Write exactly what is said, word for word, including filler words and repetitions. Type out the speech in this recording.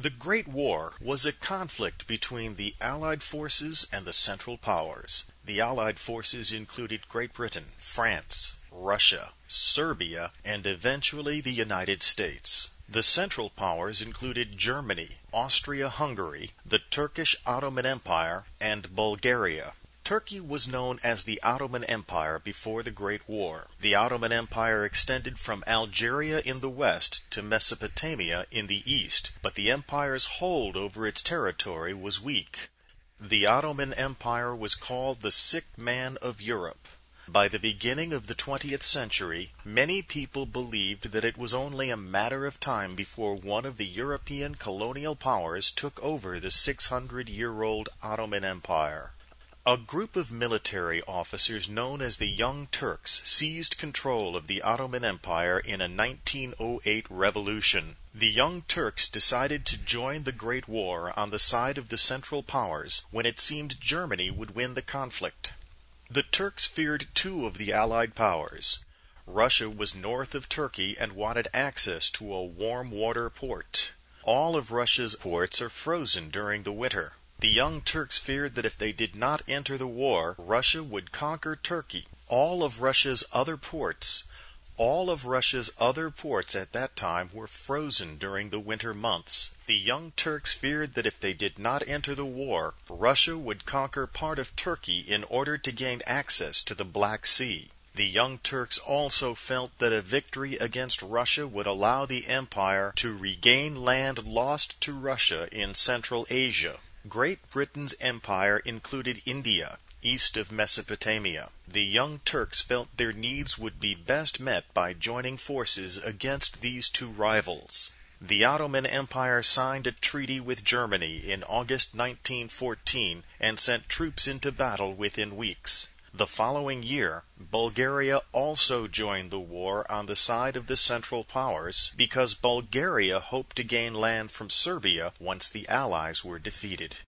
The Great War was a conflict between the Allied forces and the Central Powers. The Allied forces included Great Britain, France, Russia, Serbia, and eventually the United States. The Central Powers included Germany, Austria-Hungary, the Turkish Ottoman Empire, and Bulgaria. Turkey was known as the Ottoman Empire before the Great War. The Ottoman Empire extended from Algeria in the west to Mesopotamia in the east, but the empire's hold over its territory was weak. The Ottoman Empire was called the sick man of Europe. By the beginning of the twentieth century, many people believed that it was only a matter of time before one of the European colonial powers took over the six hundred year old Ottoman Empire. A group of military officers known as the Young Turks seized control of the Ottoman Empire in a nineteen oh eight revolution. The Young Turks decided to join the Great War on the side of the Central Powers when it seemed Germany would win the conflict. The Turks feared two of the Allied powers. Russia was north of Turkey and wanted access to a warm water port. All of Russia's ports are frozen during the winter. The Young Turks feared that if they did not enter the war, Russia would conquer Turkey. All of Russia's other ports, all of Russia's other ports at that time were frozen during the winter months. The Young Turks feared that if they did not enter the war, Russia would conquer part of Turkey in order to gain access to the Black Sea. The Young Turks also felt that a victory against Russia would allow the empire to regain land lost to Russia in Central Asia. Great Britain's empire included India, east of Mesopotamia. The Young Turks felt their needs would be best met by joining forces against these two rivals. The Ottoman Empire signed a treaty with Germany in August nineteen fourteen and sent troops into battle within weeks. The following year, Bulgaria also joined the war on the side of the Central Powers because Bulgaria hoped to gain land from Serbia once the Allies were defeated.